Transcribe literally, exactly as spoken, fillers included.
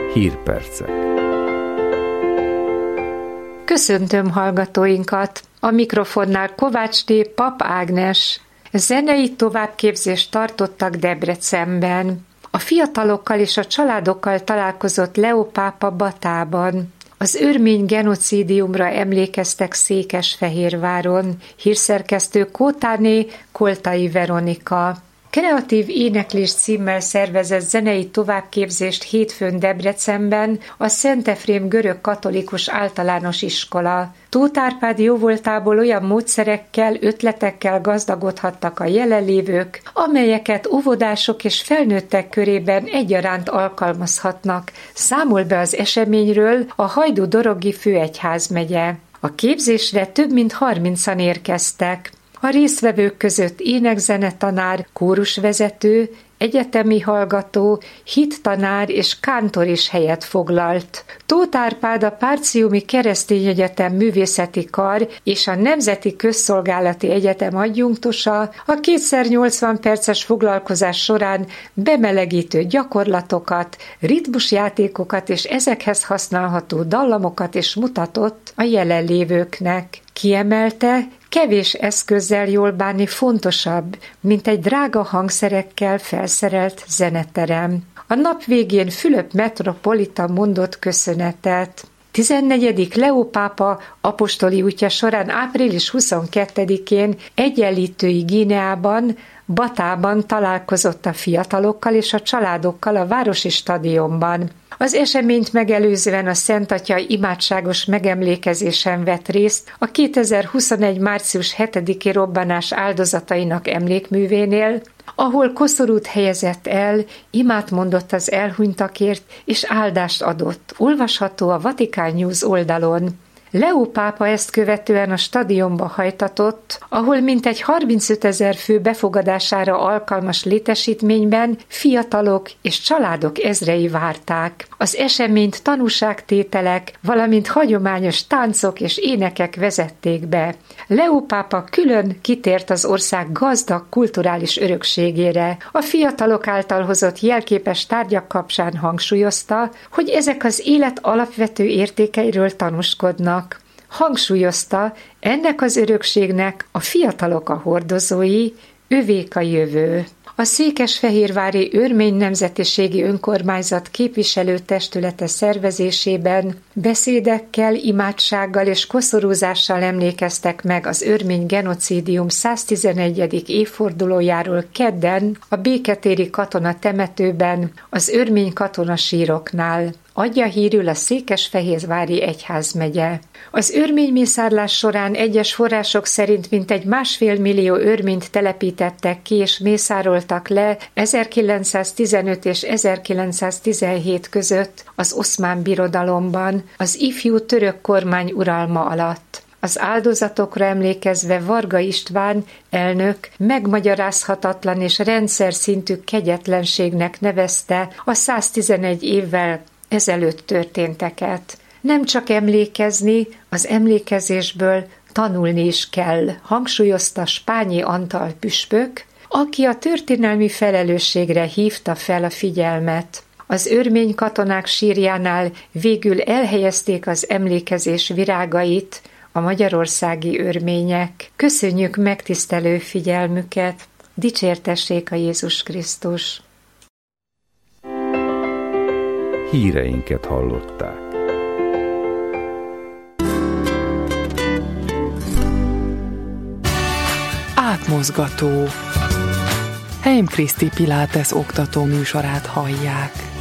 Hírpercek. Köszöntöm hallgatóinkat! A mikrofonnál Kovácsné Pap Ágnes. Zenei továbbképzést tartottak Debrecenben. A fiatalokkal és a családokkal találkozott Leó pápa Batában. Az örmény genocídiumra emlékeztek Székesfehérváron. Hírszerkesztő Kótáné Koltai Veronika. Kreatív éneklés címmel szervezett zenei továbbképzést hétfőn Debrecenben a Szent Efrém görög katolikus általános iskola. Tóth Árpád jóvoltából olyan módszerekkel, ötletekkel gazdagodhattak a jelenlévők, amelyeket óvodások és felnőttek körében egyaránt alkalmazhatnak. Számol be az eseményről a Hajdú-Dorogi főegyházmegye. A képzésre több mint harmincan érkeztek. A résztvevők között énekzenetanár, kórusvezető, egyetemi hallgató, hittanár és kántor is helyet foglalt. Tóth Árpád a Párciumi Keresztény Egyetem Művészeti Kar és a Nemzeti Közszolgálati Egyetem adjunktusa a kétszer nyolcvan perces foglalkozás során bemelegítő gyakorlatokat, ritmusjátékokat és ezekhez használható dallamokat is mutatott a jelenlévőknek. Kiemelte, kevés eszközzel jól bánni fontosabb, mint egy drága hangszerekkel felszerelt zeneterem. A nap végén Fülöp metropolita mondott köszönetet. tizennegyedik Leó pápa apostoli útja során április huszonkettedikén Egyenlítői Guineában, Batában találkozott a fiatalokkal és a családokkal a városi stadionban. Az eseményt megelőzően a Szent Atya imádságos megemlékezésen vett részt a kétezer-huszonegy. március hetediki robbanás áldozatainak emlékművénél, ahol koszorút helyezett el, imát mondott az elhunytakért és áldást adott. Olvasható a Vatikán News oldalon. Leó pápa ezt követően a stadionba hajtatott, ahol mintegy harmincötezer fő befogadására alkalmas létesítményben fiatalok és családok ezrei várták. Az eseményt tanúságtételek, valamint hagyományos táncok és énekek vezették be. Leó pápa külön kitért az ország gazdag kulturális örökségére. A fiatalok által hozott jelképes tárgyak kapcsán hangsúlyozta, hogy ezek az élet alapvető értékeiről tanúskodnak. Hangsúlyozta, ennek az örökségnek a fiatalok a hordozói, övék a jövő. A Székesfehérvári Örmény Nemzetiségi Önkormányzat képviselőtestülete szervezésében beszédekkel, imádsággal és koszorúzással emlékeztek meg az örmény genocídium száztizenegyedik évfordulójáról kedden a Béketéri Katona temetőben, az örmény katonasíroknál. Adja hírül a Székesfehérvári egyházmegye. Az örmény mészárlás során egyes források szerint mintegy másfél millió örményt telepítettek ki és mészároltak le ezerkilencszáztizenöt és ezerkilencszáztizenhét között az Oszmán Birodalomban, az ifjú török kormány uralma alatt. Az áldozatokra emlékezve Varga István elnök megmagyarázhatatlan és rendszer szintű kegyetlenségnek nevezte a száztizenegy évvel ezelőtt történteket. Nem csak emlékezni, az emlékezésből tanulni is kell, hangsúlyozta Spányi Antal püspök, aki a történelmi felelősségre hívta fel a figyelmet. Az örmény katonák sírjánál végül elhelyezték az emlékezés virágait a magyarországi örmények. Köszönjük megtisztelő figyelmüket! Dicsértessék a Jézus Krisztus! Híreinket hallották. Átmozgató. Heim Kriszti Pilates oktató műsorát hallják.